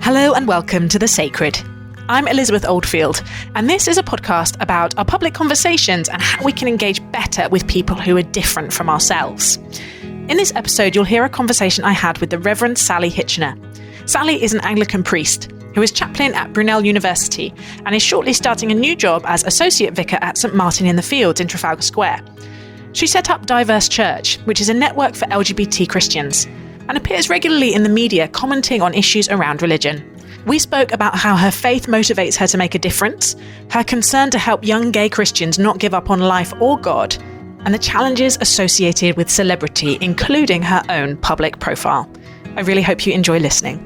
Hello and welcome to The Sacred. I'm Elizabeth Oldfield, and this is a podcast about our public conversations and how we can engage better with people who are different from ourselves. In this episode, you'll hear a conversation I had with the Reverend Sally Hitchener. Sally is an Anglican priest who is chaplain at Brunel University and is shortly starting a new job as Associate Vicar at St Martin in the Fields in Trafalgar Square. She set up Diverse Church, which is a network for LGBT Christians, and appears regularly in the media commenting on issues around religion. We spoke about how her faith motivates her to make a difference, her concern to help young gay Christians not give up on life or God, and the challenges associated with celebrity, including her own public profile. I really hope you enjoy listening.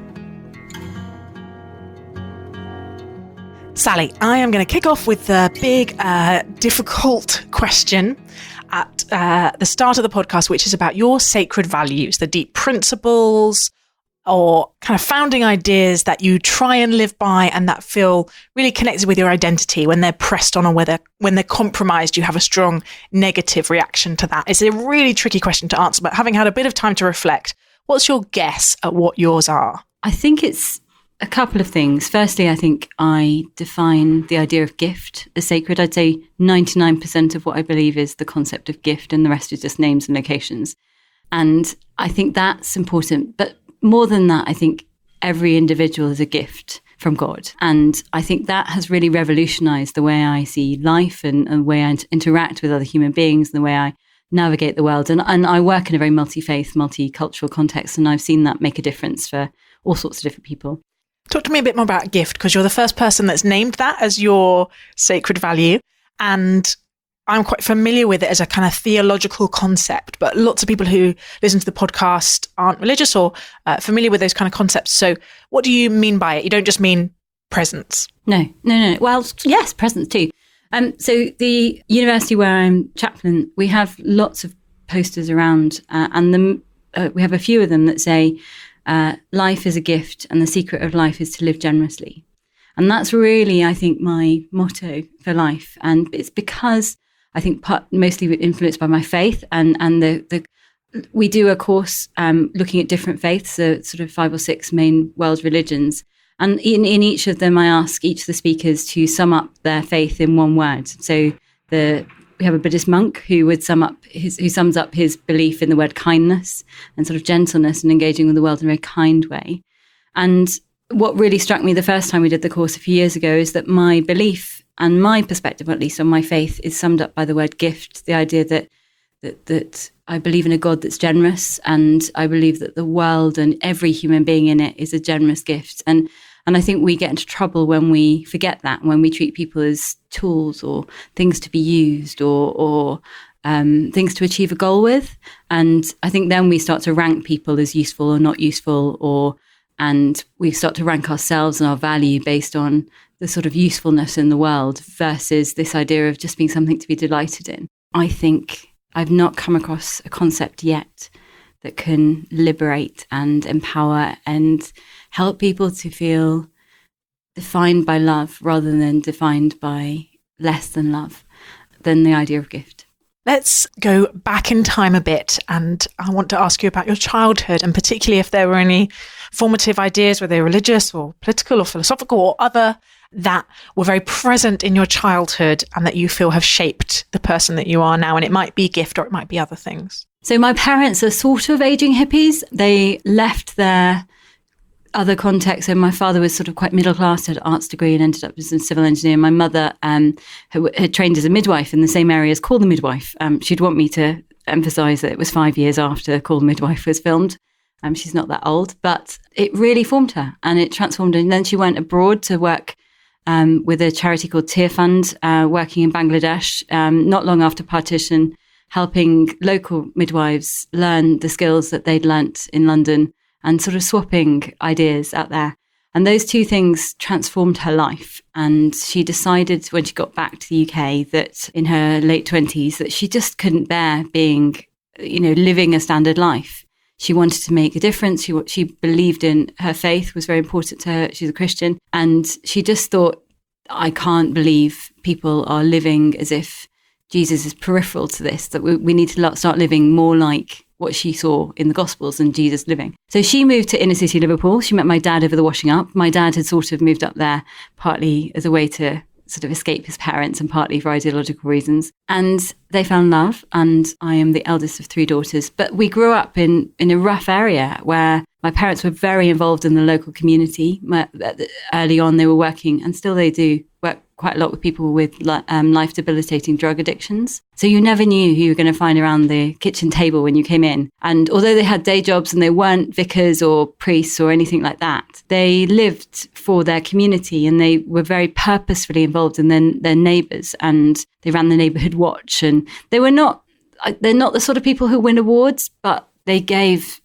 Sally, I am going to kick off with the big, difficult question at the start of the podcast, which is about your sacred values, the deep principles or kind of founding ideas that you try and live by and that feel really connected with your identity. When they're pressed on or when they're compromised, you have a strong negative reaction to that. It's a really tricky question to answer, but having had a bit of time to reflect, what's your guess at what yours are? I think it's a couple of things. Firstly, I think I define the idea of gift as sacred. I'd say 99% of what I believe is the concept of gift, and the rest is just names and locations. And I think that's important. But more than that, I think every individual is a gift from God. And I think that has really revolutionized the way I see life and the way I interact with other human beings and the way I navigate the world. And I work in a very multi-faith, multicultural context, and I've seen that make a difference for all sorts of different people. Talk to me a bit more about gift, because you're the first person that's named that as your sacred value. And I'm quite familiar with it as a kind of theological concept, but lots of people who listen to the podcast aren't religious or familiar with those kind of concepts. So what do you mean by it? You don't just mean presence? No. Well, yes, presence too. So the university where I'm chaplain, we have lots of posters around and we have a few of them that say, life is a gift and the secret of life is to live generously. And that's really, I think, my motto for life. And it's because I think mostly influenced by my faith and we do a course looking at different faiths, so sort of 5 or 6 main world religions. And in each of them, I ask each of the speakers to sum up their faith in one word. So we have a Buddhist monk who sums up his belief in the word kindness and sort of gentleness and engaging with the world in a very kind way. And what really struck me the first time we did the course a few years ago is that my belief and my perspective, at least on my faith, is summed up by the word gift, the idea that I believe in a God that's generous, and I believe that the world and every human being in it is a generous gift. And I think we get into trouble when we forget that, when we treat people as tools or things to be used or things to achieve a goal with. And I think then we start to rank people as useful or not useful, and we start to rank ourselves and our value based on the sort of usefulness in the world versus this idea of just being something to be delighted in. I think I've not come across a concept yet that can liberate and empower and help people to feel defined by love rather than defined by less than love, than the idea of gift. Let's go back in time a bit, and I want to ask you about your childhood, and particularly if there were any formative ideas, whether they're religious or political or philosophical or other, that were very present in your childhood and that you feel have shaped the person that you are now. And it might be gift or it might be other things. So my parents are sort of aging hippies. They left their other context. So my father was sort of quite middle class, had an arts degree and ended up as a civil engineer. My mother had trained as a midwife in the same area as Call the Midwife. She'd want me to emphasise that it was 5 years after Call the Midwife was filmed. She's not that old, but it really formed her and it transformed her. And then she went abroad to work with a charity called Tear Fund, working in Bangladesh, not long after partition, helping local midwives learn the skills that they'd learnt in London and sort of swapping ideas out there. And those two things transformed her life. And she decided when she got back to the UK that in her late 20s that she just couldn't bear being, living a standard life. She wanted to make a difference. She believed in her faith was very important to her. She's a Christian. And she just thought, I can't believe people are living as if Jesus is peripheral to this, that we need to start living more like what she saw in the Gospels and Jesus living. So she moved to inner city Liverpool. She met my dad over the washing up. My dad had sort of moved up there partly as a way to sort of escape his parents and partly for ideological reasons. And they found love, and I am the eldest of 3 daughters. But we grew up in a rough area where my parents were very involved in the local community. Early on, they were working, and still they do, work quite a lot with people with life-debilitating drug addictions. So you never knew who you were going to find around the kitchen table when you came in. And although they had day jobs and they weren't vicars or priests or anything like that, they lived for their community, and they were very purposefully involved in their neighbours, and they ran the neighbourhood watch. And they're not the sort of people who win awards, but they gave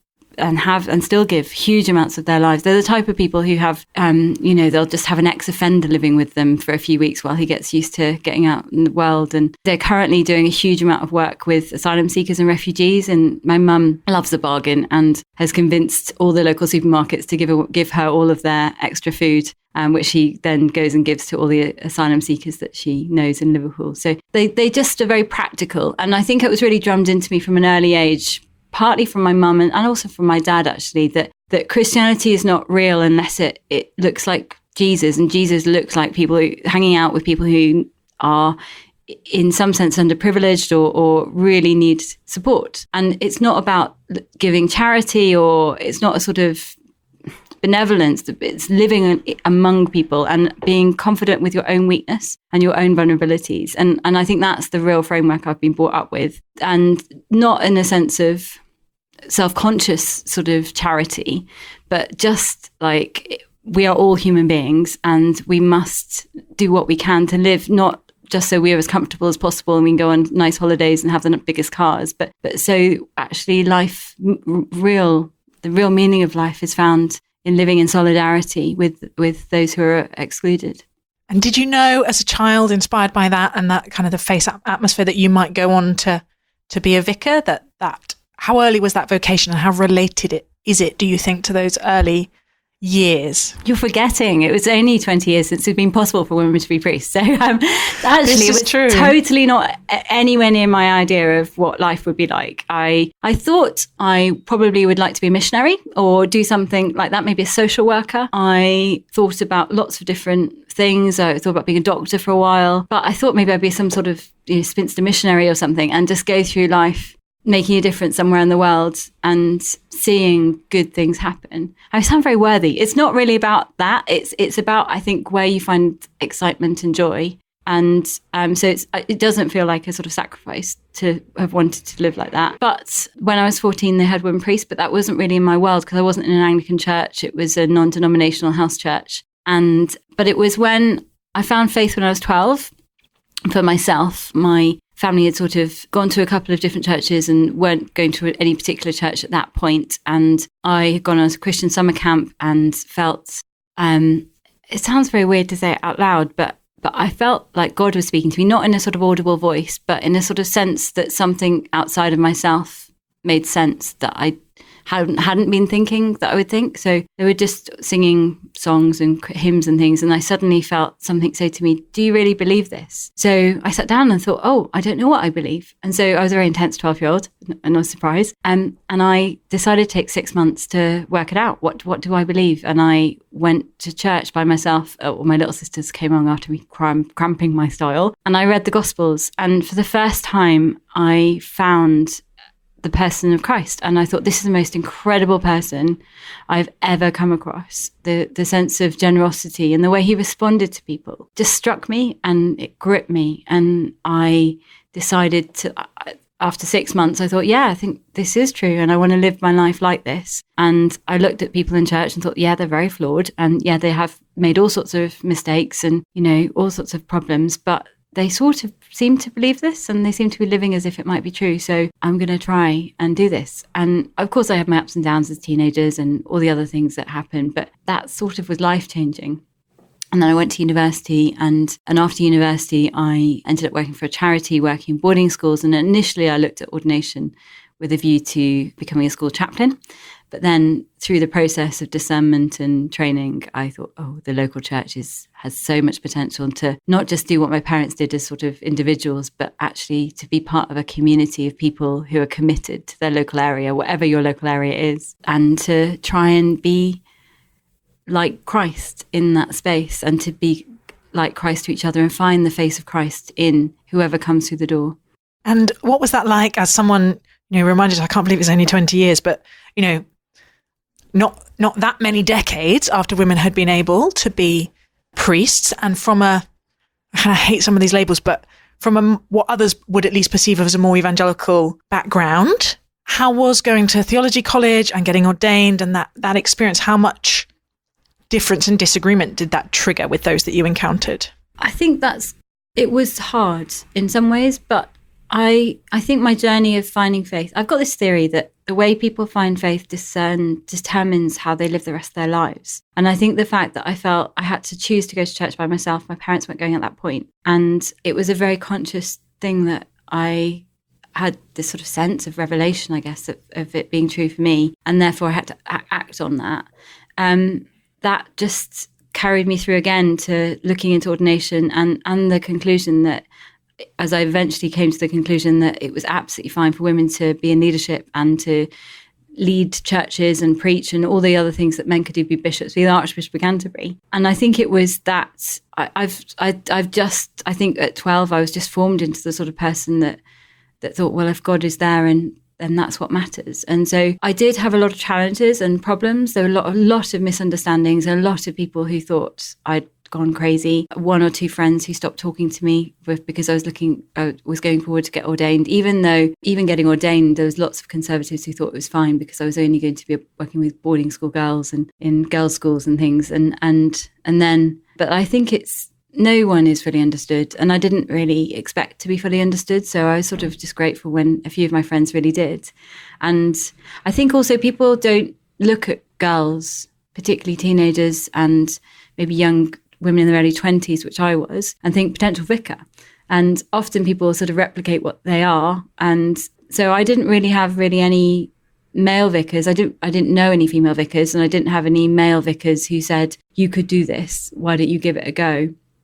and still give huge amounts of their lives. They're the type of people who have, they'll just have an ex-offender living with them for a few weeks while he gets used to getting out in the world. And they're currently doing a huge amount of work with asylum seekers and refugees. And my mum loves a bargain and has convinced all the local supermarkets to give her all of their extra food, which she then goes and gives to all the asylum seekers that she knows in Liverpool. So they just are very practical. And I think it was really drummed into me from an early age, partly from my mum and also from my dad, actually, that Christianity is not real unless it looks like Jesus, and Jesus looks like hanging out with people who are in some sense underprivileged or really need support. And it's not about giving charity, or it's not a sort of benevolence. It's living among people and being confident with your own weakness and your own vulnerabilities. And I think that's the real framework I've been brought up with, and not in a sense of self-conscious sort of charity, but just like we are all human beings and we must do what we can to live, not just so we're as comfortable as possible and we can go on nice holidays and have the biggest cars, but so actually life, the real meaning of life is found in living in solidarity with those who are excluded. And did you know as a child, inspired by that and that kind of the faith atmosphere, that you might go on to be a vicar? That how early was that vocation, and how related is it, do you think, to those early years? You're forgetting it was only 20 years since it's been possible for women to be priests. So actually it was true. Totally not anywhere near my idea of what life would be like. I thought I probably would like to be a missionary or do something like that, maybe a social worker. I thought about lots of different things. I thought about being a doctor for a while, but I thought maybe I'd be some sort of spinster missionary or something and just go through life making a difference somewhere in the world and seeing good things happen. I sound very worthy. It's not really about that. It's about, I think, where you find excitement and joy. And so it doesn't feel like a sort of sacrifice to have wanted to live like that. But when I was 14, they had women priests, but that wasn't really in my world because I wasn't in an Anglican church. It was a non-denominational house church. But it was when I found faith when I was 12 for myself. My family had sort of gone to a couple of different churches and weren't going to any particular church at that point. And I had gone on a Christian summer camp and felt, it sounds very weird to say it out loud, but I felt like God was speaking to me, not in a sort of audible voice, but in a sort of sense that something outside of myself made sense that I hadn't been thinking that I would think. So they were just singing songs and hymns and things. And I suddenly felt something say to me, do you really believe this? So I sat down and thought, oh, I don't know what I believe. And so I was a very intense 12-year-old, no surprise. And I decided to take 6 months to work it out. What do I believe? And I went to church by myself. My little sisters came along after me, cramping my style. And I read the Gospels. And for the first time, I found the person of Christ. And I thought, this is the most incredible person I've ever come across. The sense of generosity and the way he responded to people just struck me and it gripped me. And I decided to, after 6 months, I thought, yeah, I think this is true. And I want to live my life like this. And I looked at people in church and thought, yeah, they're very flawed. And yeah, they have made all sorts of mistakes and, all sorts of problems. But they sort of seem to believe this and they seem to be living as if it might be true. So I'm going to try and do this. And of course, I had my ups and downs as teenagers and all the other things that happened, but that sort of was life-changing. And then I went to university and after university, I ended up working for a charity, working in boarding schools. And initially I looked at ordination with a view to becoming a school chaplain. But then through the process of discernment and training, I thought, oh, the local church has so much potential to not just do what my parents did as sort of individuals, but actually to be part of a community of people who are committed to their local area, whatever your local area is, and to try and be like Christ in that space, and to be like Christ to each other and find the face of Christ in whoever comes through the door. And what was that like as someone, reminded, I can't believe it's only 20 years, but, not that many decades after women had been able to be priests, and from I hate some of these labels, but from what others would at least perceive as a more evangelical background, how was going to theology college and getting ordained and that experience, how much difference and disagreement did that trigger with those that you encountered? I think it was hard in some ways, but I think my journey of finding faith, I've got this theory that the way people find faith determines how they live the rest of their lives. And I think the fact that I felt I had to choose to go to church by myself, my parents weren't going at that point. And it was a very conscious thing that I had this sort of sense of revelation, I guess, of it being true for me. And therefore I had to act on that. That just carried me through again to looking into ordination and the conclusion that, as I eventually came to the conclusion that it was absolutely fine for women to be in leadership and to lead churches and preach and all the other things that men could do, be bishops, be the Archbishop of Canterbury. And I think it was that I think at 12, I was just formed into the sort of person that thought, well, if God is there and that's what matters. And so I did have a lot of challenges and problems. There were a lot of misunderstandings, a lot of people who thought I'd gone crazy. One or two friends who stopped talking to me because I was going forward to get ordained, even though even getting ordained, there was lots of conservatives who thought it was fine because I was only going to be working with boarding school girls and in girls' schools and things. And then, but I think no one is fully understood, and I didn't really expect to be fully understood. So I was sort of just grateful when a few of my friends really did. And I think also people don't look at girls, particularly teenagers and maybe young women in their early 20s, which I was, and think potential vicar. And often people sort of replicate what they are. And so I didn't really have any male vicars. I didn't know any female vicars, and I didn't have any male vicars who said, you could do this, why don't you give it a go?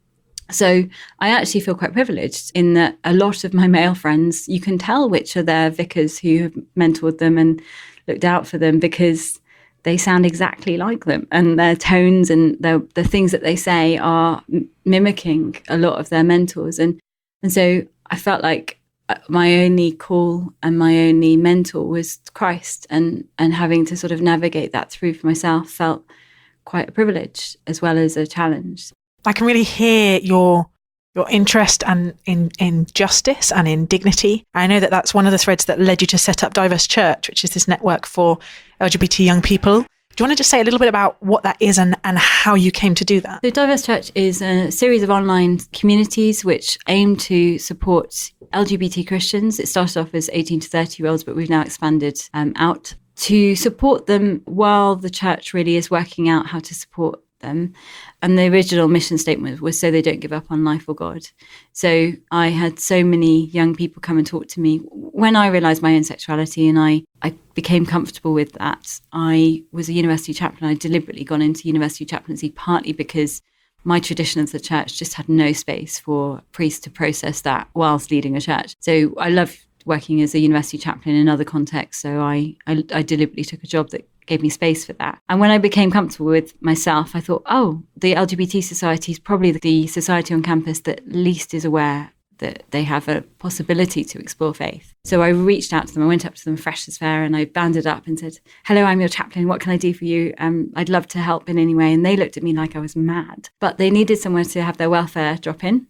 So I actually feel quite privileged in that a lot of my male friends, you can tell which are their vicars who have mentored them and looked out for them, because they sound exactly like them, and their tones and the things that they say are mimicking a lot of their mentors. And so I felt like my only call and my only mentor was Christ, and having to sort of navigate that through for myself felt quite a privilege as well as a challenge. I can really hear your interest and in justice and in dignity. I know that that's one of the threads that led you to set up Diverse Church, which is this network for LGBT young people. Do you want to just say a little bit about what that is and how you came to do that? So Diverse Church is a series of online communities which aim to support LGBT Christians. It started off as 18 to 30-year-olds, but we've now expanded out to support them while the church really is working out how to support them. And the original mission statement was so they don't give up on life or God. So I had so many young people come and talk to me when I realised my own sexuality, and I became comfortable with that. I was a university chaplain. I'd deliberately gone into university chaplaincy partly because my tradition of the church just had no space for priests to process that whilst leading a church. So I love working as a university chaplain in other contexts. So I deliberately took a job that gave me space for that. And when I became comfortable with myself, I thought, the LGBT society is probably the society on campus that least is aware that they have a possibility to explore faith. So I reached out to them. I went up to them fresh as fair, and I banded up and said, hello, I'm your chaplain. What can I do for you? I'd love to help in any way. And they looked at me like I was mad. But they needed somewhere to have their welfare drop in.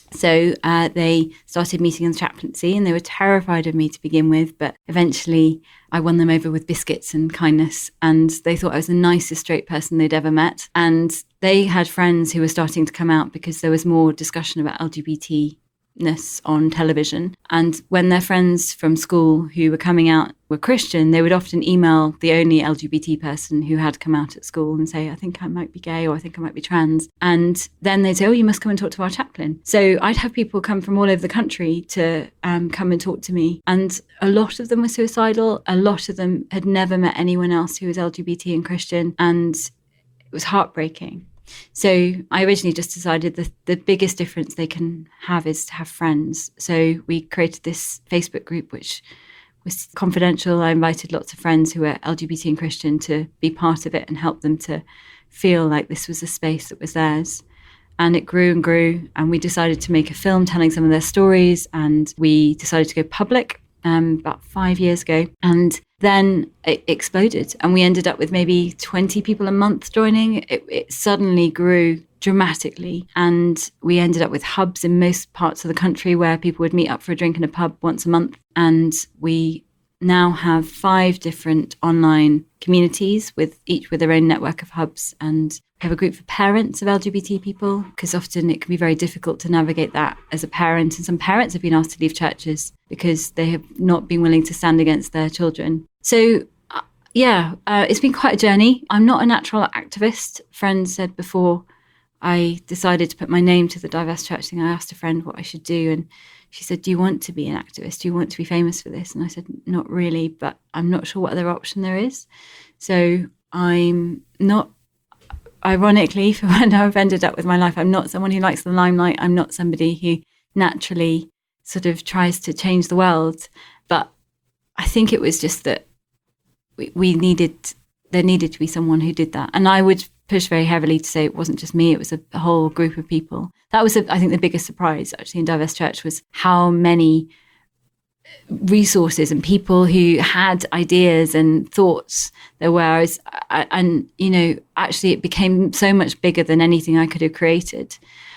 So they started meeting in the chaplaincy, and they were terrified of me to begin with, but eventually I won them over with biscuits and kindness, and they thought I was the nicest straight person they'd ever met. And they had friends who were starting to come out because there was more discussion about LGBT on television. And when their friends from school who were coming out were Christian, they would often email the only LGBT person who had come out at school and say, I think I might be gay, or I think I might be trans. And then they'd say, oh, you must come and talk to our chaplain. So I'd have people come from all over the country to come and talk to me. And a lot of them were suicidal. A lot of them had never met anyone else who was LGBT and Christian. And it was heartbreaking. So I originally just decided that the biggest difference they can have is to have friends. So we created this Facebook group, which was confidential. I invited lots of friends who were LGBT and Christian to be part of it and help them to feel like this was a space that was theirs. And it grew and grew. And we decided to make a film telling some of their stories. And we decided to go public about 5 years ago. And then it exploded. And we ended up with maybe 20 people a month joining. It suddenly grew dramatically. And we ended up with hubs in most parts of the country where people would meet up for a drink in a pub once a month. And we now have 5 different online communities, each with their own network of hubs. And we have a group for parents of LGBT people, because often it can be very difficult to navigate that as a parent. And some parents have been asked to leave churches because they have not been willing to stand against their children. So it's been quite a journey. I'm not a natural activist. Friends said before I decided to put my name to the Divest Church thing, I asked a friend what I should do. And she said, do you want to be an activist? Do you want to be famous for this? And I said, not really, but I'm not sure what other option there is. So I'm not, ironically, for when I've ended up with my life, I'm not someone who likes the limelight. I'm not somebody who naturally sort of tries to change the world. But I think it was just that there needed to be someone who did that. And I would push very heavily to say it wasn't just me, it was a whole group of people. That was, I think, the biggest surprise actually in Divest Church was how many resources and people who had ideas and thoughts there were. And, you know, actually it became so much bigger than anything I could have created.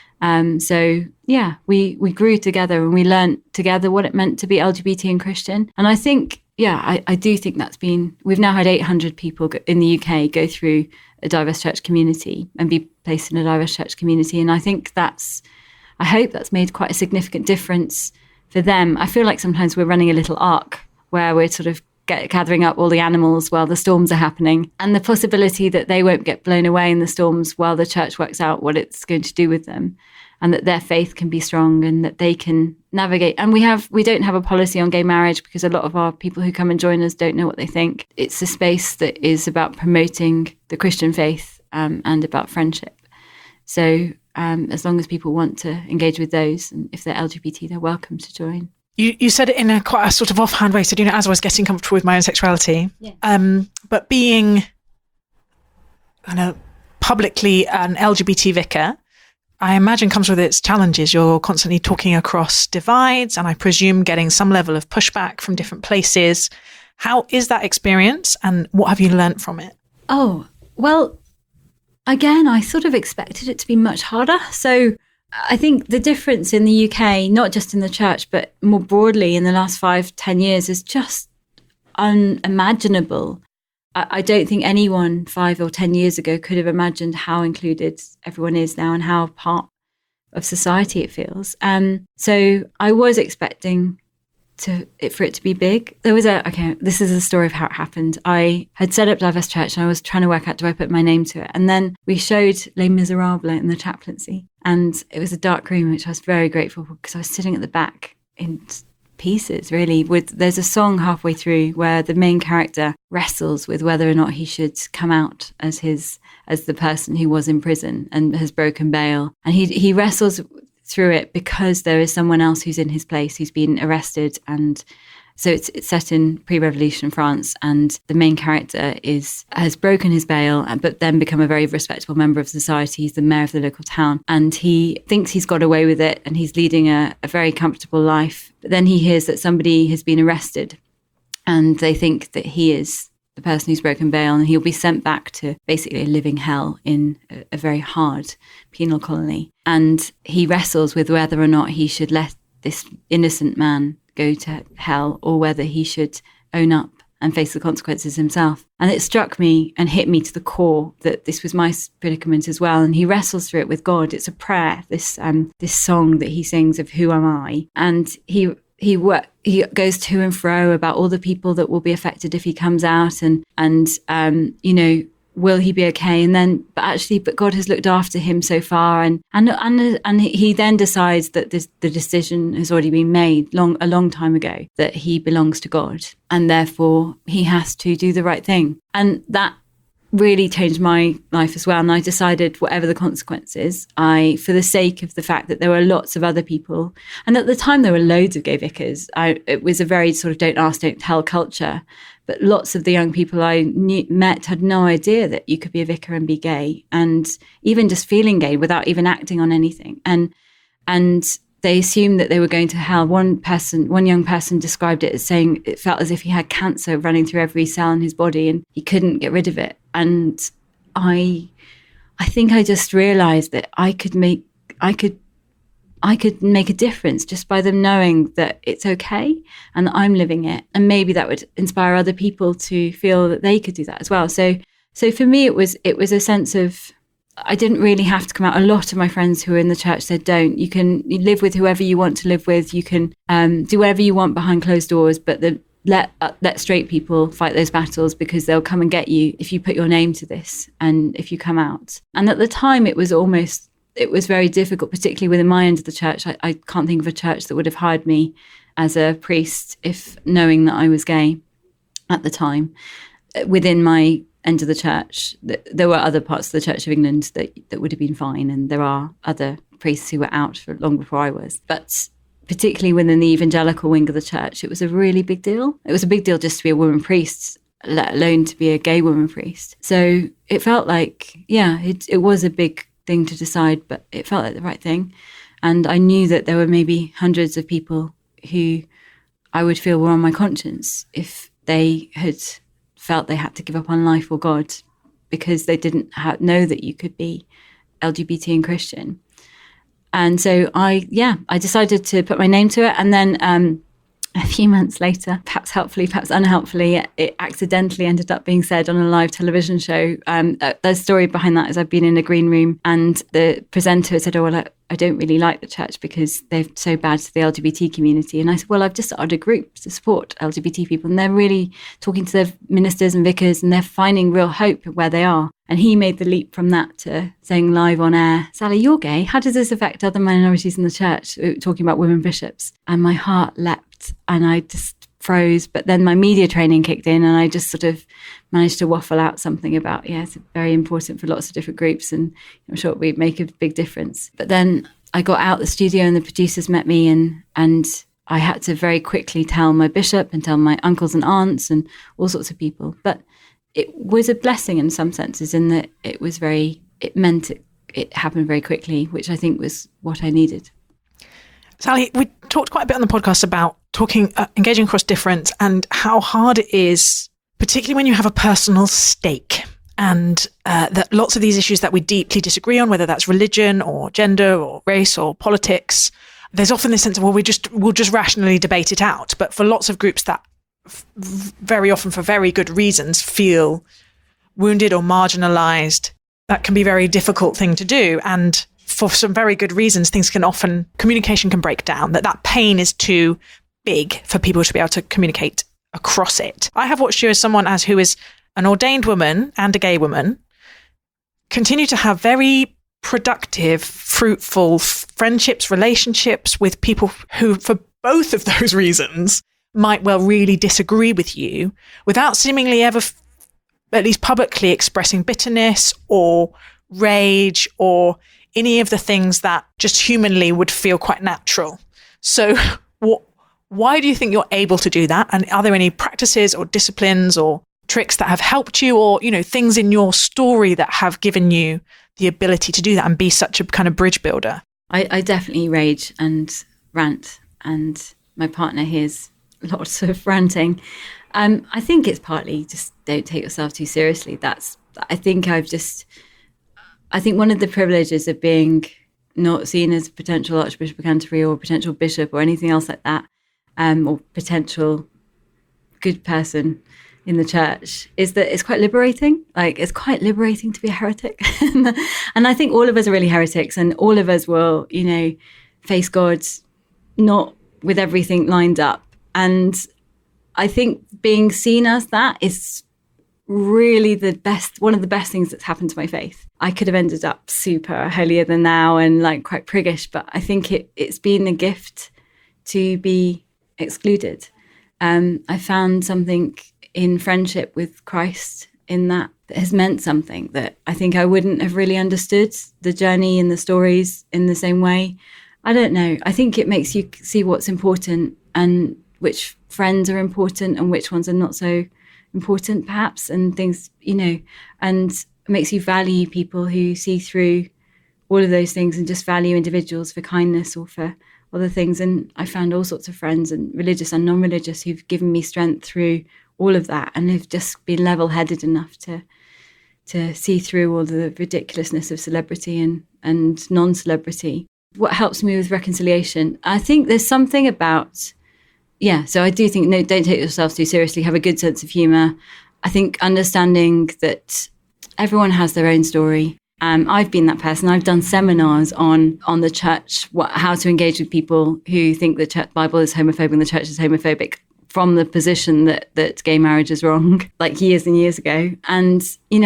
We grew together and we learned together what it meant to be LGBT and Christian. And I think, I do think we've now had 800 people in the UK go through a Divest Church community and be placed in a Divest Church community. And I think I hope that's made quite a significant difference for them. I feel like sometimes we're running a little ark where we're sort of gathering up all the animals while the storms are happening, and the possibility that they won't get blown away in the storms while the church works out what it's going to do with them, and that their faith can be strong and that they can navigate. And we don't have a policy on gay marriage because a lot of our people who come and join us don't know what they think. It's a space that is about promoting the Christian faith and about friendship. So as long as people want to engage with those, and if they're LGBT, they're welcome to join. You said it in quite a sort of offhand way. So, as I was getting comfortable with my own sexuality, but being kind of publicly an LGBT vicar, I imagine comes with its challenges. You're constantly talking across divides, and I presume getting some level of pushback from different places. How is that experience, and what have you learnt from it? Oh, well, again, I sort of expected it to be much harder. So I think the difference in the UK, not just in the church, but more broadly in the last 5-10 years, is just unimaginable. I don't think anyone 5 or 10 years ago could have imagined how included everyone is now and how part of society it feels. So I was expecting for it to be big. This is a story of how it happened. I had set up Divest Church and I was trying to work out, do I put my name to it? And then we showed Les Miserables in the chaplaincy. And it was a dark room, which I was very grateful for because I was sitting at the back in pieces, really. There's a song halfway through where the main character wrestles with whether or not he should come out as the person who was in prison and has broken bail. And he wrestles through it because there is someone else who's in his place who's been arrested. And so it's set in pre-revolution France, and the main character has broken his bail but then become a very respectable member of society. He's the mayor of the local town and he thinks he's got away with it and he's leading a very comfortable life. But then he hears that somebody has been arrested and they think that he is the person who's broken bail, and he'll be sent back to basically a living hell in a very hard penal colony. And he wrestles with whether or not he should let this innocent man go to hell or whether he should own up and face the consequences himself. And it struck me and hit me to the core that this was my predicament as well. And he wrestles through it with God. It's a prayer, this song that he sings of who am I? And he goes to and fro about all the people that will be affected if he comes out, and will he be okay? And then, but God has looked after him so far, and he then decides that the decision has already been made a long time ago, that he belongs to God, and therefore he has to do the right thing. And that really changed my life as well. And I decided, whatever the consequences, for the sake of the fact that there were lots of other people, and at the time there were loads of gay vicars. It was a very sort of don't ask, don't tell culture. But lots of the young people I met had no idea that you could be a vicar and be gay, and even just feeling gay without even acting on anything. And they assumed that they were going to hell. One young person described it as saying it felt as if he had cancer running through every cell in his body and he couldn't get rid of it. And I think I just realized that I could make a difference just by them knowing that it's okay and that I'm living it. And maybe that would inspire other people to feel that they could do that as well. So for me, it was a sense of, I didn't really have to come out. A lot of my friends who were in the church said, don't. You live with whoever you want to live with. You can do whatever you want behind closed doors, but let straight people fight those battles, because they'll come and get you if you put your name to this and if you come out. And at the time, it was very difficult, particularly within my end of the church. I can't think of a church that would have hired me as a priest if knowing that I was gay at the time. Within my end of the church, there were other parts of the Church of England that would have been fine, and there are other priests who were out for long before I was. But particularly within the evangelical wing of the church, it was a really big deal. It was a big deal just to be a woman priest, let alone to be a gay woman priest. So it felt like, it was a big thing to decide, but it felt like the right thing. And I knew that there were maybe hundreds of people who I would feel were on my conscience if they had felt they had to give up on life or God because they didn't know that you could be LGBT and Christian. And so I decided to put my name to it. And then a few months later, perhaps helpfully, perhaps unhelpfully, it accidentally ended up being said on a live television show. The story behind that is I've been in a green room and the presenter said, I don't really like the church because they're so bad to the LGBT community. And I said, well, I've just started a group to support LGBT people. And they're really talking to their ministers and vicars and they're finding real hope where they are. And he made the leap from that to saying live on air, Sally, you're gay. How does this affect other minorities in the church? Talking about women bishops. And my heart leapt and I just froze. But then my media training kicked in and I just sort of managed to waffle out something about, it's very important for lots of different groups and I'm sure it would make a big difference. But then I got out the studio and the producers met me and I had to very quickly tell my bishop and tell my uncles and aunts and all sorts of people. But it was a blessing in some senses in that it meant it happened very quickly, which I think was what I needed. Sally, we talked quite a bit on the podcast about engaging across difference and how hard it is, particularly when you have a personal stake, and that lots of these issues that we deeply disagree on, whether that's religion or gender or race or politics, there's often this sense of, we'll just rationally debate it out. But for lots of groups that very often for very good reasons feel wounded or marginalized, that can be a very difficult thing to do. And for some very good reasons, communication can break down, that pain is too big for people to be able to communicate across it. I have watched you as someone who is an ordained woman and a gay woman, continue to have very productive, fruitful friendships, relationships with people who, for both of those reasons, might well really disagree with you without seemingly ever, at least publicly, expressing bitterness or rage or any of the things that just humanly would feel quite natural. So why do you think you're able to do that? And are there any practices or disciplines or tricks that have helped you, or, things in your story that have given you the ability to do that and be such a kind of bridge builder? I definitely rage and rant, and my partner hears lots of ranting. I think it's partly just don't take yourself too seriously. I think one of the privileges of being not seen as a potential Archbishop of Canterbury or potential bishop or anything else like that, or potential good person, in the church is that it's quite liberating. Like, it's quite liberating to be a heretic. And I think all of us are really heretics, and all of us will, face God not with everything lined up. And I think being seen as that is really one of the best things that's happened to my faith. I could have ended up super holier than thou and like quite priggish, but I think it's been a gift to be excluded. I found something in friendship with Christ in that has meant something that I think I wouldn't have really understood the journey and the stories in the same way. I don't know. I think it makes you see what's important and which friends are important and which ones are not so important, perhaps, and things, and it makes you value people who see through all of those things and just value individuals for kindness or for other things. And I found all sorts of friends, and religious and non-religious, who've given me strength through all of that and have just been level-headed enough to see through all the ridiculousness of celebrity and non-celebrity. What helps me with reconciliation, I think there's something about, so I do think, no, don't take yourself too seriously, have a good sense of humour. I think understanding that everyone has their own story. I've been that person. I've done seminars on the church, how to engage with people who think the Bible is homophobic and the church is homophobic from the position that gay marriage is wrong, like years and years ago. And,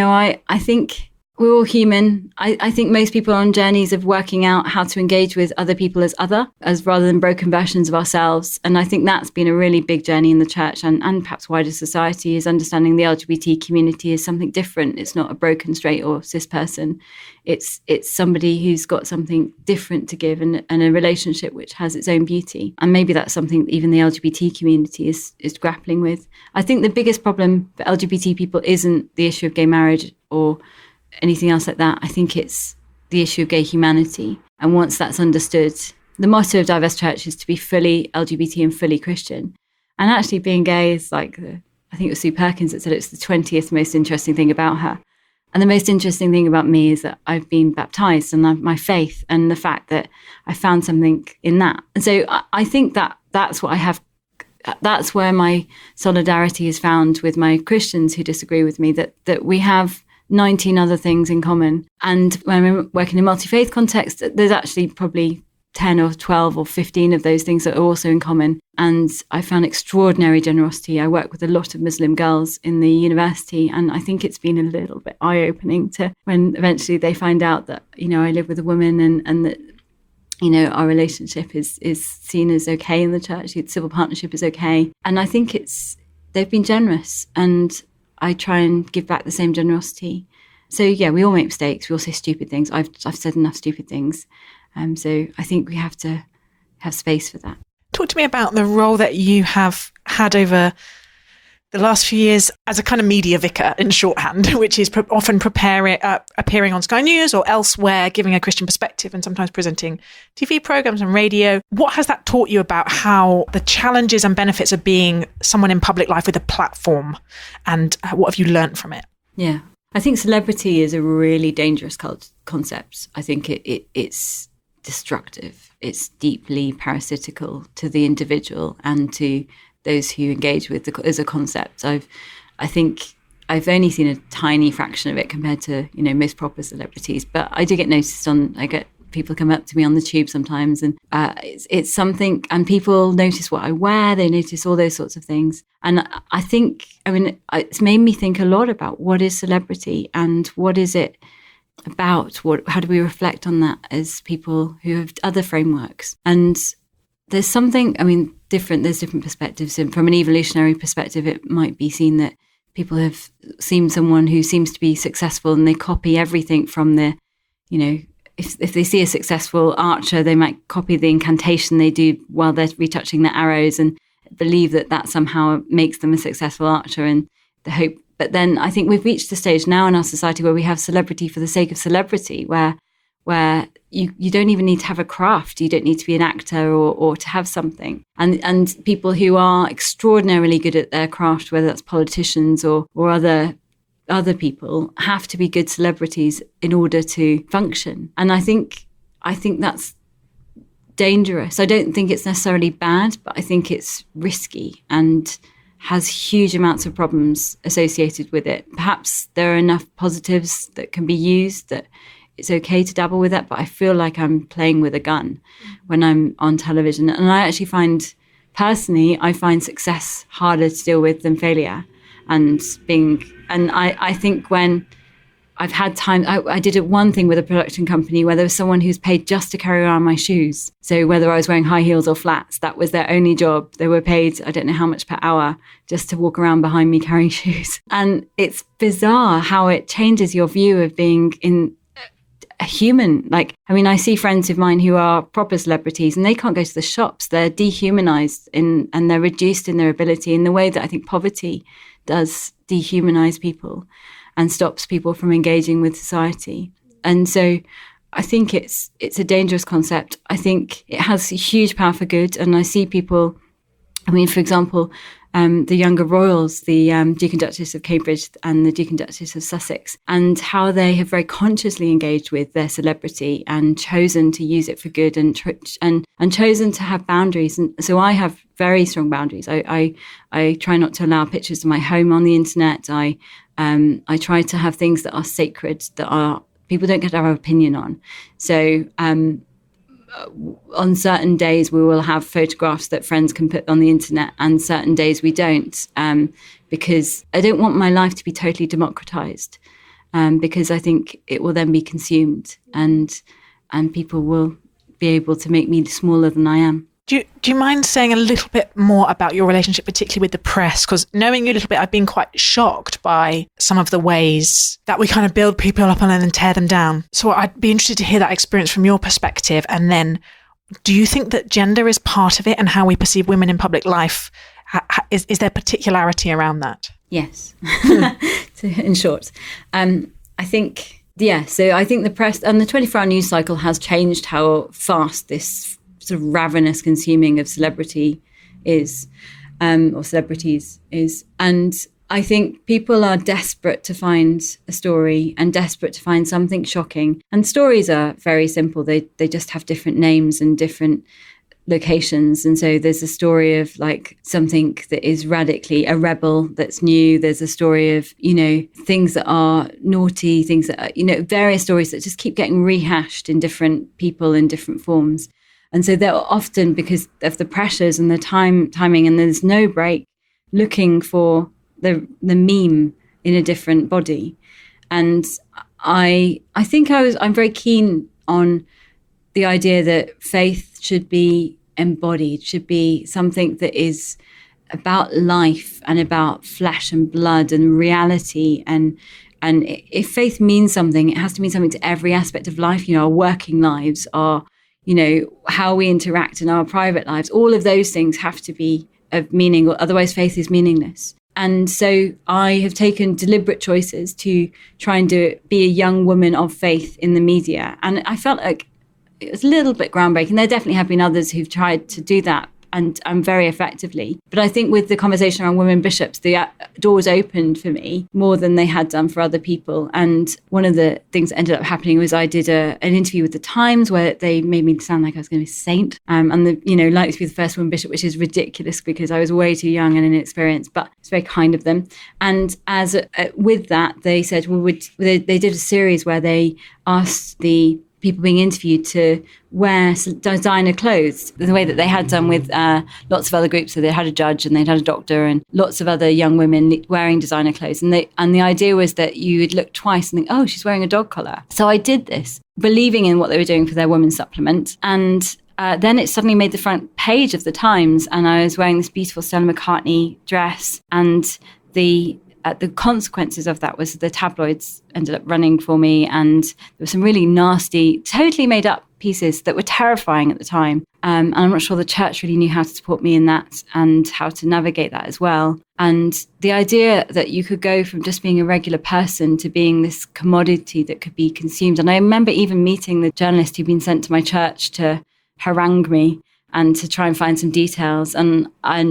I think we're all human. I think most people are on journeys of working out how to engage with other people as rather than broken versions of ourselves. And I think that's been a really big journey in the church and perhaps wider society, is understanding the LGBT community is something different. It's not a broken straight or cis person. It's somebody who's got something different to give and a relationship which has its own beauty. And maybe that's something that even the LGBT community is grappling with. I think the biggest problem for LGBT people isn't the issue of gay marriage or anything else like that. I think it's the issue of gay humanity. And once that's understood, the motto of Diverse Church is to be fully LGBT and fully Christian. And actually being gay is like, I think it was Sue Perkins that said it's the 20th most interesting thing about her. And the most interesting thing about me is that I've been baptized and my faith and the fact that I found something in that. And so I think that's what I have. That's where my solidarity is found with my Christians who disagree with me, that we have 19 other things in common. And when I'm working in a multi-faith context, there's actually probably 10 or 12 or 15 of those things that are also in common. And I found extraordinary generosity. I work with a lot of Muslim girls in the university, and I think it's been a little bit eye-opening to when eventually they find out that, I live with a woman and that, our relationship is seen as okay in the church. The civil partnership is okay. And I think they've been generous, and I try and give back the same generosity. So we all make mistakes. We all say stupid things. I've said enough stupid things. So I think we have to have space for that. Talk to me about the role that you have had over the last few years as a kind of media vicar in shorthand, which is often appearing on Sky News or elsewhere, giving a Christian perspective and sometimes presenting TV programs and radio. What has that taught you about how the challenges and benefits of being someone in public life with a platform, and what have you learned from it? Yeah, I think celebrity is a really dangerous concept. I think it's destructive. It's deeply parasitical to the individual and to those who engage with as a concept. I think I've only seen a tiny fraction of it compared to most proper celebrities, but I do get noticed I get people come up to me on the tube sometimes, and it's something, and people notice what I wear, they notice all those sorts of things. And I think, it's made me think a lot about what is celebrity and what is it about, how do we reflect on that as people who have other frameworks. And there's something, different. There's different perspectives. And from an evolutionary perspective, it might be seen that people have seen someone who seems to be successful and they copy everything from if they see a successful archer, they might copy the incantation they do while they're retouching their arrows and believe that somehow makes them a successful archer, and the hope. But then I think we've reached a stage now in our society where we have celebrity for the sake of celebrity, where you don't even need to have a craft. You don't need to be an actor or to have something. And people who are extraordinarily good at their craft, whether that's politicians or other people, have to be good celebrities in order to function. And I think that's dangerous. I don't think it's necessarily bad, but I think it's risky. And has huge amounts of problems associated with it. Perhaps there are enough positives that can be used that it's okay to dabble with that, but I feel like I'm playing with a gun when I'm on television. And I actually find success harder to deal with than failure. And I think when I've had time, I did one thing with a production company where there was someone who's paid just to carry around my shoes. So whether I was wearing high heels or flats, that was their only job. They were paid, I don't know how much per hour, just to walk around behind me carrying shoes. And it's bizarre how it changes your view of being a human. I see friends of mine who are proper celebrities and they can't go to the shops. They're dehumanized and they're reduced in their ability in the way that I think poverty does dehumanize people and stops people from engaging with society. And so I think it's a dangerous concept. I think it has huge power for good. And I see people, for example, the younger royals, the Duke and Duchess of Cambridge and the Duke and Duchess of Sussex, and how they have very consciously engaged with their celebrity and chosen to use it for good and chosen to have boundaries. And so I have very strong boundaries. I try not to allow pictures of my home on the internet. I try to have things that are sacred, that people don't get to have an opinion on. So on certain days we will have photographs that friends can put on the internet, and certain days we don't, because I don't want my life to be totally democratized, because I think it will then be consumed and people will be able to make me smaller than I am. Do you mind saying a little bit more about your relationship, particularly with the press? Because knowing you a little bit, I've been quite shocked by some of the ways that we kind of build people up and then tear them down. So I'd be interested to hear that experience from your perspective. And then do you think that gender is part of it and how we perceive women in public life? Is there particularity around that? Yes, in short. I think, so I think the press and the 24-hour news cycle has changed how fast this sort of ravenous consuming of celebrity is, or celebrities is. And I think people are desperate to find a story and desperate to find something shocking. And stories are very simple. They just have different names and different locations. And so there's a story of something that is radically a rebel that's new. There's a story of, things that are naughty, things that are, various stories that just keep getting rehashed in different people in different forms. And so they're often, because of the pressures and the timing, and there's no break, looking for the meme in a different body. And I think I'm very keen on the idea that faith should be embodied, should be something that is about life and about flesh and blood and reality. And if faith means something, it has to mean something to every aspect of life. Our working lives, our how we interact in our private lives, all of those things have to be of meaning, or otherwise faith is meaningless. And so I have taken deliberate choices to try and be a young woman of faith in the media. And I felt like it was a little bit groundbreaking. There definitely have been others who've tried to do that, and very effectively. But I think with the conversation around women bishops, the doors opened for me more than they had done for other people. And one of the things that ended up happening was I did an interview with the Times where they made me sound like I was going to be a saint, and like to be the first woman bishop, which is ridiculous because I was way too young and inexperienced, but it's very kind of them. And with that, they said, they did a series where they asked the people being interviewed to wear designer clothes the way that they had done with lots of other groups. So they had a judge and they'd had a doctor and lots of other young women wearing designer clothes. And the idea was that you would look twice and think, oh, she's wearing a dog collar. So I did this, believing in what they were doing for their women's supplement. And then it suddenly made the front page of the Times, and I was wearing this beautiful Stella McCartney dress, and the consequences of that was the tabloids ended up running for me, and there were some really nasty, totally made up pieces that were terrifying at the time. And I'm not sure the church really knew how to support me in that and how to navigate that as well. And the idea that you could go from just being a regular person to being this commodity that could be consumed. And I remember even meeting the journalist who'd been sent to my church to harangue me and to try and find some details. And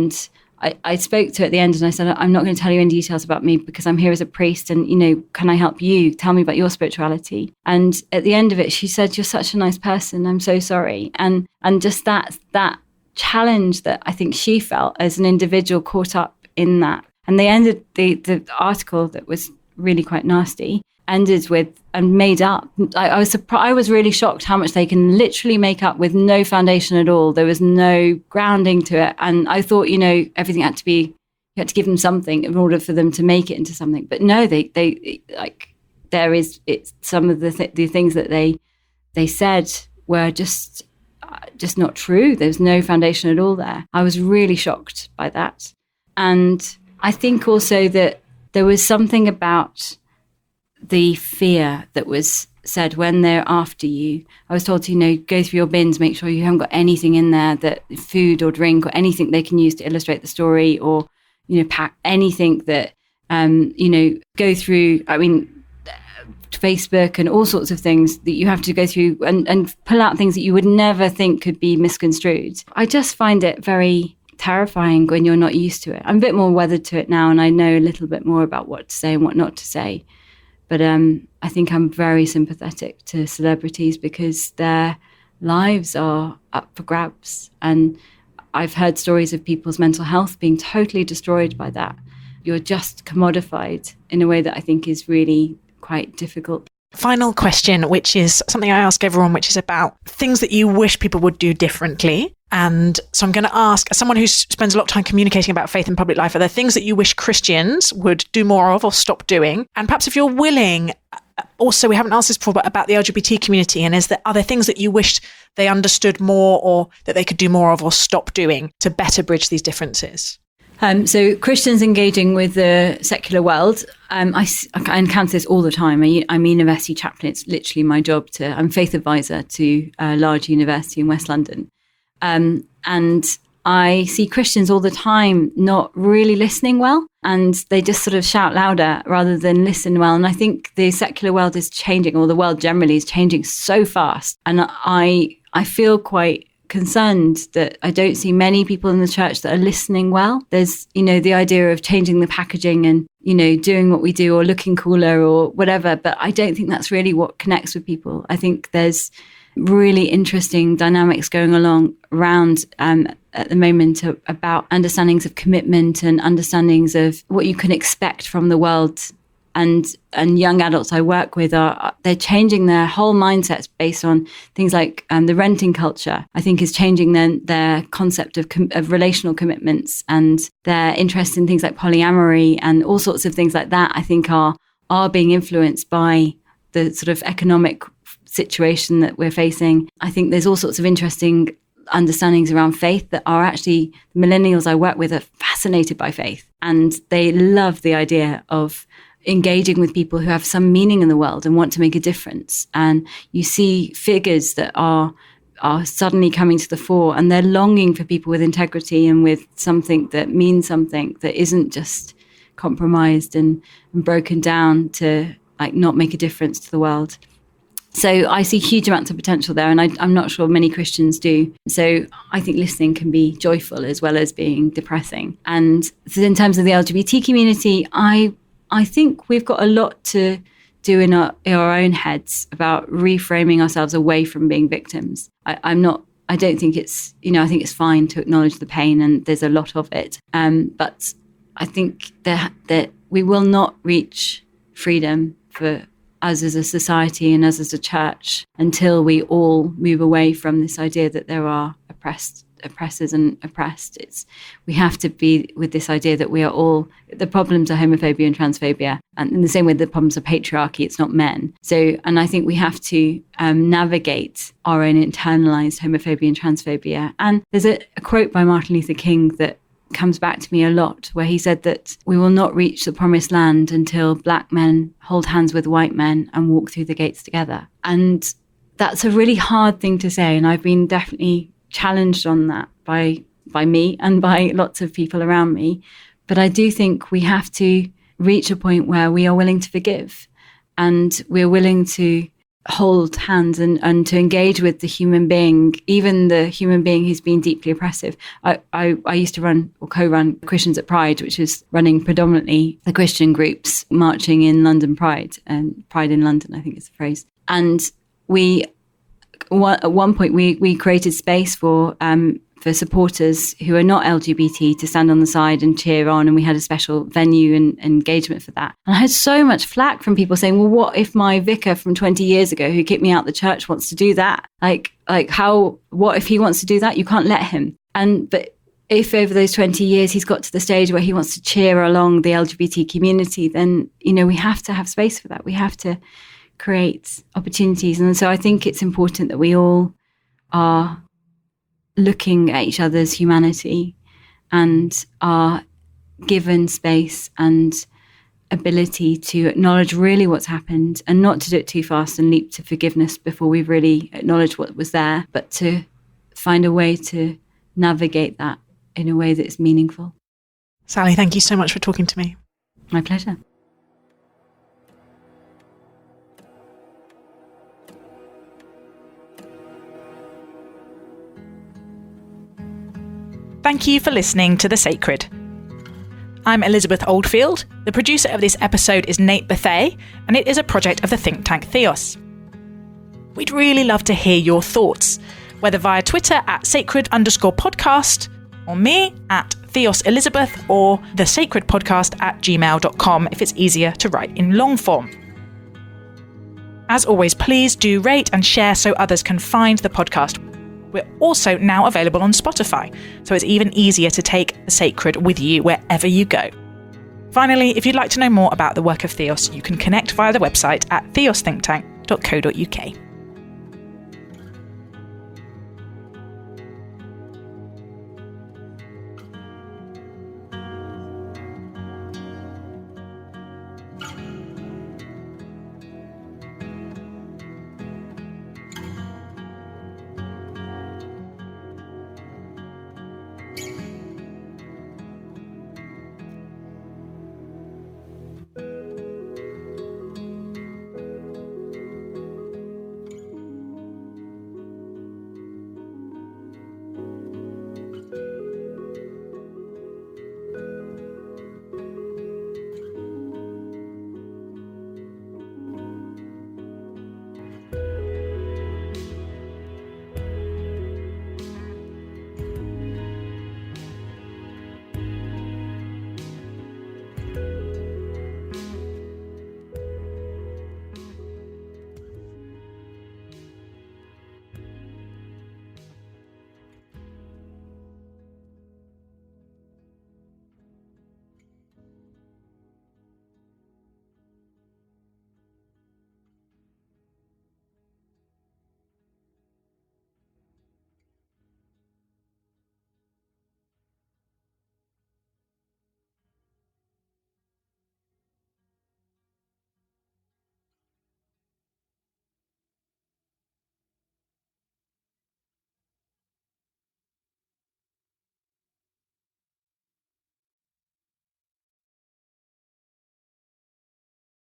I spoke to her at the end and I said, I'm not going to tell you any details about me because I'm here as a priest and, can I help you? Tell me about your spirituality. And at the end of it, she said, you're such a nice person. I'm so sorry. And just that challenge that I think she felt as an individual caught up in that. And they ended the article that was really quite nasty, ended with and made up. I was surprised. I was really shocked how much they can literally make up with no foundation at all. There was no grounding to it. And I thought, everything had to be, you had to give them something in order for them to make it into something. But no, they like, there is, it's some of the things that they said were just not true. There's no foundation at all there. I was really shocked by that. And I think also that there was something about the fear that was said when they're after you. I was told to, go through your bins, make sure you haven't got anything in there, that food or drink or anything they can use to illustrate the story, or, pack anything that, go through, Facebook and all sorts of things that you have to go through and pull out things that you would never think could be misconstrued. I just find it very terrifying when you're not used to it. I'm a bit more weathered to it now, and I know a little bit more about what to say and what not to say. But I think I'm very sympathetic to celebrities because their lives are up for grabs. And I've heard stories of people's mental health being totally destroyed by that. You're just commodified in a way that I think is really quite difficult. Final question, which is something I ask everyone, which is about things that you wish people would do differently. And so I'm going to ask, as someone who spends a lot of time communicating about faith in public life, are there things that you wish Christians would do more of or stop doing? And perhaps if you're willing, also, we haven't asked this before, but about the LGBT community, and are there things that you wished they understood more or that they could do more of or stop doing to better bridge these differences? So Christians engaging with the secular world, I encounter this all the time. I'm a university chaplain. It's literally my job I'm faith advisor to a large university in West London. And I see Christians all the time not really listening well, and they just sort of shout louder rather than listen well. And I think the secular world is changing, or the world generally is changing so fast. And I feel quite concerned that I don't see many people in the church that are listening well. There's, the idea of changing the packaging and, doing what we do or looking cooler or whatever. But I don't think that's really what connects with people. I think there's really interesting dynamics going around at the moment about understandings of commitment and understandings of what you can expect from the world. And young adults I work with they're changing their whole mindsets based on things like the renting culture. I think is changing their concept of relational commitments, and their interest in things like polyamory and all sorts of things like that. I think are being influenced by the sort of economic situation that we're facing. I think there's all sorts of interesting understandings around faith that are actually, the millennials I work with are fascinated by faith, and they love the idea of engaging with people who have some meaning in the world and want to make a difference. And you see figures that are suddenly coming to the fore, and they're longing for people with integrity and with something that means something, that isn't just compromised and broken down to not make a difference to the world. So I see huge amounts of potential there, and I'm not sure many Christians do. So I think listening can be joyful as well as being depressing. And so in terms of the LGBT community, I think we've got a lot to do in our own heads about reframing ourselves away from being victims. I don't think it's, I think it's fine to acknowledge the pain, and there's a lot of it. But I think that we will not reach freedom for us as a society and us as a church until we all move away from this idea that there are oppressors and oppressed. We have to be with this idea that we are all, the problems are homophobia and transphobia, and in the same way the problems are patriarchy, it's not men. So, and I think we have to navigate our own internalized homophobia and transphobia. And there's a quote by Martin Luther King that comes back to me a lot, where he said that we will not reach the promised land until black men hold hands with white men and walk through the gates together. And that's a really hard thing to say, and I've been definitely challenged on that by me and by lots of people around me. But I do think we have to reach a point where we are willing to forgive, and we're willing to hold hands and to engage with the human being, even the human being who's been deeply oppressive. I used to run or co-run Christians at Pride, which is running predominantly the Christian groups marching in London Pride, and Pride in London, I think is the phrase. And at one point we created space for for supporters who are not LGBT to stand on the side and cheer on. And we had a special venue and engagement for that. And I had so much flack from people saying, well, what if my vicar from 20 years ago who kicked me out the church wants to do that? What if he wants to do that? You can't let him. But if over those 20 years he's got to the stage where he wants to cheer along the LGBT community, then, we have to have space for that. We have to create opportunities. And so I think it's important that we all are looking at each other's humanity and are given space and ability to acknowledge really what's happened, and not to do it too fast and leap to forgiveness before we've really acknowledged what was there, but to find a way to navigate that in a way that is meaningful. Sally, thank you so much for talking to me. My pleasure. Thank you for listening to The Sacred. I'm Elizabeth Oldfield. The producer of this episode is Nate Bethay, and it is a project of the think tank Theos. We'd really love to hear your thoughts, whether via Twitter @sacred_podcast, or me @TheosElizabeth, or thesacredpodcast@gmail.com if it's easier to write in long form. As always, please do rate and share so others can find the podcast. We're also now available on Spotify, so it's even easier to take The Sacred with you wherever you go. Finally, if you'd like to know more about the work of Theos, you can connect via the website at theosthinktank.co.uk.